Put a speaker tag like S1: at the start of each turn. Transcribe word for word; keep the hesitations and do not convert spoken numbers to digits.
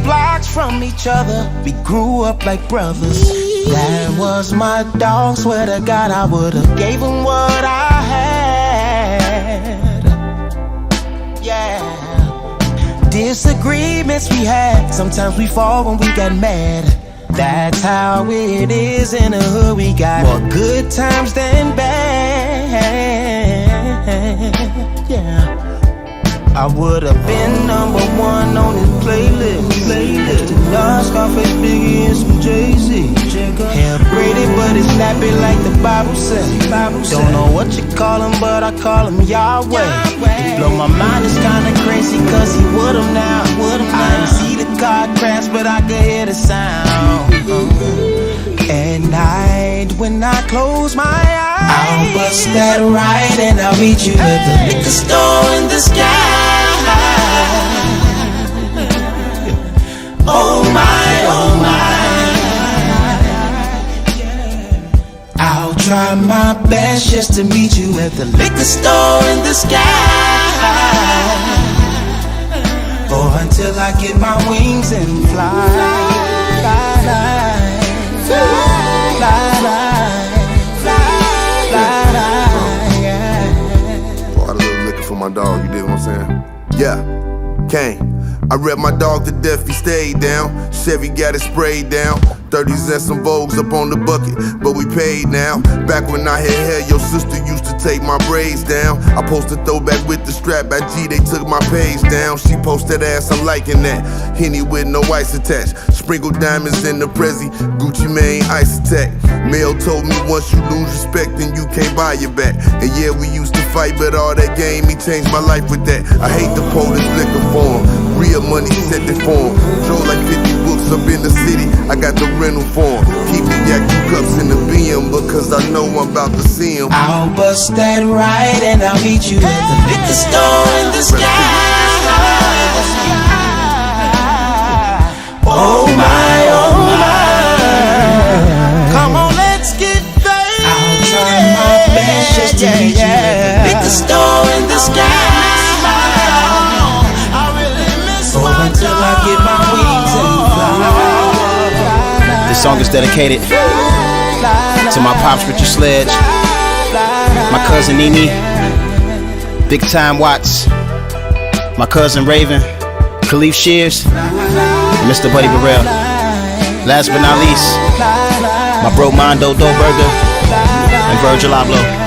S1: blocks from each other. We grew up like brothers. That was my dog, swear to God I would've gave him what I had. Yeah. Disagreements we had, sometimes we fall when we got mad. That's how it is in the hood. We got more good times than bad. Yeah. I would've been number one on his playlist. Next to Nas, Scarface, Biggie, and some Jay-Z. Hair braided, but it's snappy like the Bible says. Don't know what you call him, but I call him Yahweh. He blow my mind, it's kinda crazy, cause he with him now. I didn't see the car crash, but I could hear the sound. At night, when I close my eyes, I'll bust that right and I'll meet you at the liquor store in the sky. Oh my, oh my. I'll try my best just to meet you at the liquor store in the sky. Or until I get my wings and fly. Fly, fly, fly, fly, fly, fly, yeah.
S2: Pour out a little liquor for my dog, you dig what I'm saying? Yeah, Kane. I rep my dog to death, he stayed down. Chevy got it sprayed down. thirties and some Vogues up on the bucket, but we paid now. Back when I had hair, your sister used to take my braids down. I posted throwback with the strap, at G they took my page down. She posted ass, I'm liking that. Henny with no ice attached. Sprinkled diamonds in the Prezi, Gucci Mane ice attack. Mel told me once you lose respect, then you can't buy it back. And yeah, we used to fight, but all that game, he changed my life with that. I hate the police liquor for him. Real money set the form. Drove like fifty books up in the city, I got the rental form. Keep the yak cups in the B M because I know I'm about to see him.
S1: I'll bust that right and I'll meet you at the liquor store in the sky. Oh my, oh my. Come on, let's get faded. I'll try my best just to meet you at the liquor store in the sky. Until I get my wings and fly.
S3: This song is dedicated to my pops, Richard Sledge, my cousin Nene, Big Time Watts, my cousin Raven, Khalif Shears, and Mister Buddy Burrell. Last but not least, my bro Mondo Doberger and Virgil Abloh.